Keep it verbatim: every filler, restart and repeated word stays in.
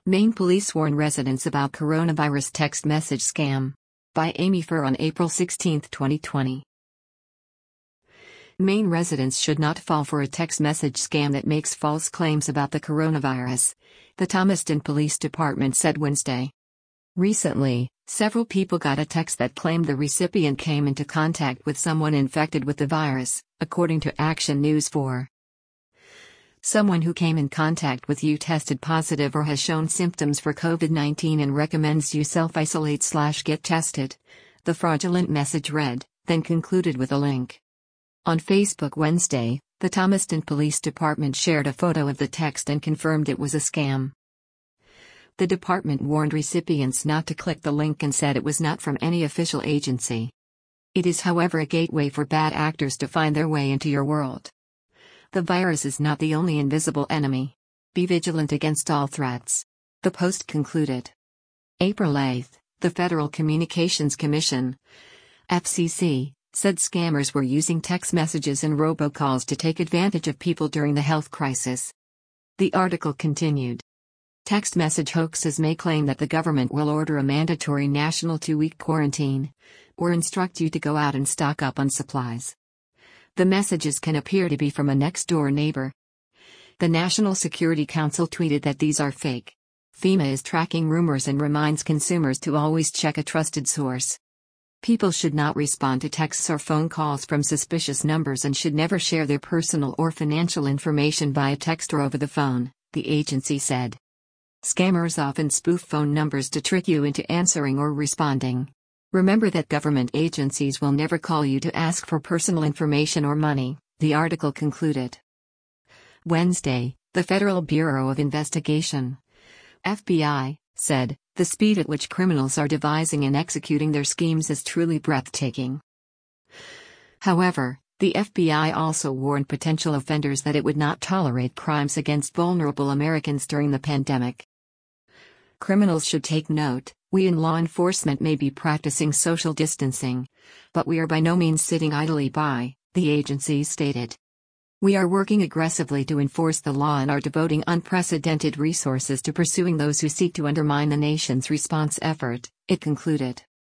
Maine police warn residents about coronavirus text message scam. By Amy Furr on April sixteenth, twenty twenty. Maine residents should not fall for a text message scam that makes false claims about the coronavirus, the Thomaston Police Department said Wednesday. Recently, several people got a text that claimed the recipient came into contact with someone infected with the virus, according to Action News four. Someone who came in contact with you tested positive or has shown symptoms for COVID nineteen and recommends you self-isolate slash get tested, the fraudulent message read, then concluded with a link. On Facebook Wednesday, the Thomaston Police Department shared a photo of the text and confirmed it was a scam. The department warned recipients not to click the link and said it was not from any official agency. It is, however, a gateway for bad actors to find their way into your world. The virus is not the only invisible enemy. Be vigilant against all threats. The Post concluded. April eighth, the Federal Communications Commission, F C C, said scammers were using text messages and robocalls to take advantage of people during the health crisis. The article continued. Text message hoaxes may claim that the government will order a mandatory national two-week quarantine, or instruct you to go out and stock up on supplies. The messages can appear to be from a next-door neighbor. The National Security Council tweeted that these are fake. FEMA is tracking rumors and reminds consumers to always check a trusted source. People should not respond to texts or phone calls from suspicious numbers and should never share their personal or financial information via text or over the phone, the agency said. Scammers often spoof phone numbers to trick you into answering or responding. Remember that government agencies will never call you to ask for personal information or money, the article concluded. Wednesday, the Federal Bureau of Investigation, F B I, said, the speed at which criminals are devising and executing their schemes is truly breathtaking. However, the F B I also warned potential offenders that it would not tolerate crimes against vulnerable Americans during the pandemic. Criminals should take note. We in law enforcement may be practicing social distancing, but we are by no means sitting idly by, the agency stated. We are working aggressively to enforce the law and are devoting unprecedented resources to pursuing those who seek to undermine the nation's response effort, it concluded.